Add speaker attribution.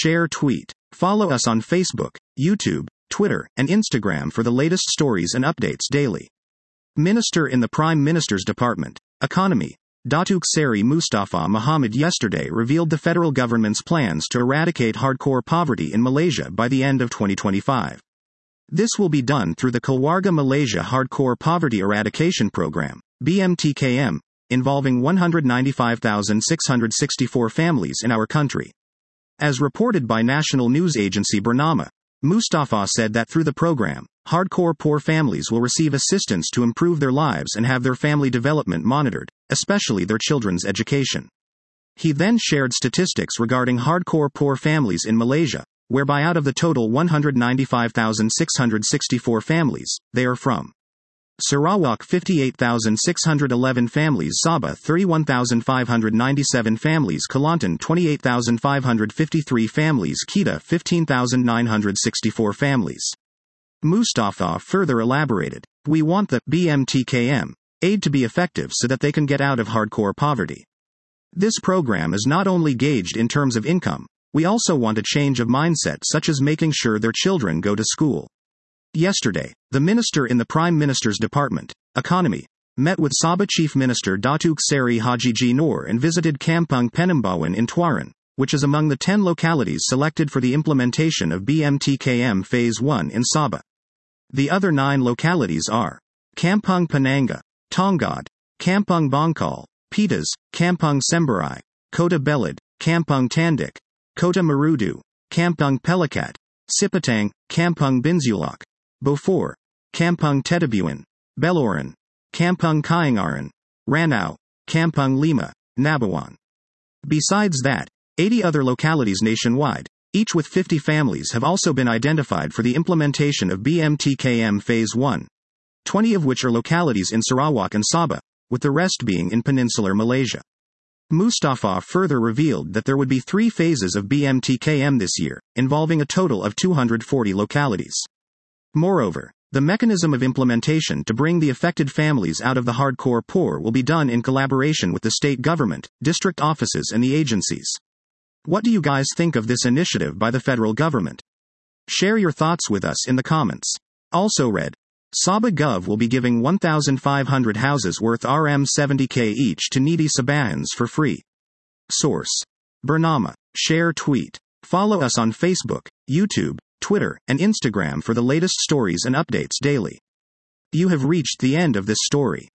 Speaker 1: share, tweet. Follow us on Facebook, YouTube, Twitter, and Instagram for the latest stories and updates daily. Minister in the Prime Minister's Department, Economy, Datuk Seri Mustafa Mohamad yesterday revealed the federal government's plans to eradicate hardcore poverty in Malaysia by the end of 2025. This will be done through the Keluarga Malaysia Hardcore Poverty Eradication Program, BMTKM, involving 195,664 families in our country. As reported by national news agency Bernama, Mustafa said that through the program, hardcore poor families will receive assistance to improve their lives and have their family development monitored, especially their children's education. He then shared statistics regarding hardcore poor families in Malaysia, whereby out of the total 195,664 families, they are from Sarawak 58,611 families, Sabah 31,597 families, Kelantan 28,553 families, Kedah 15,964 families. Mustafa further elaborated, "We want the BMTKM aid to be effective so that they can get out of hardcore poverty. This program is not only gauged in terms of income, we also want a change of mindset such as making sure their children go to school." Yesterday, the minister in the Prime Minister's Department, Economy, met with Sabah Chief Minister Datuk Seri Haji G. Noor and visited Kampung Penambawan in Tuaran, which is among the 10 localities selected for the implementation of BMTKM Phase 1 in Sabah. The other 9 localities are Kampung Penanga, Tongod, Kampung Bangkal, Pitas, Kampung Semberai, Kota Belid, Kampung Tandik, Kota Marudu, Kampung Pelikat, Sipitang, Kampung Binzulak, Beaufort, Kampung Tetabuan, Beloran, Kampung Kayangaran, Ranau, Kampung Lima, Nabawan. Besides that, 80 other localities nationwide, each with 50 families, have also been identified for the implementation of BMTKM Phase 1, 20 of which are localities in Sarawak and Sabah, with the rest being in peninsular Malaysia. Mustafa further revealed that there would be 3 phases of BMTKM this year, involving a total of 240 localities. Moreover, the mechanism of implementation to bring the affected families out of the hardcore poor will be done in collaboration with the state government, district offices and the agencies. What do you guys think of this initiative by the federal government? Share your thoughts with us in the comments. Also read, Sabah Gov will be giving 1,500 houses worth RM70k each to needy Sabahans for free. Source: Bernama. Share, tweet. Follow us on Facebook, YouTube, Twitter, and Instagram for the latest stories and updates daily. You have reached the end of this story.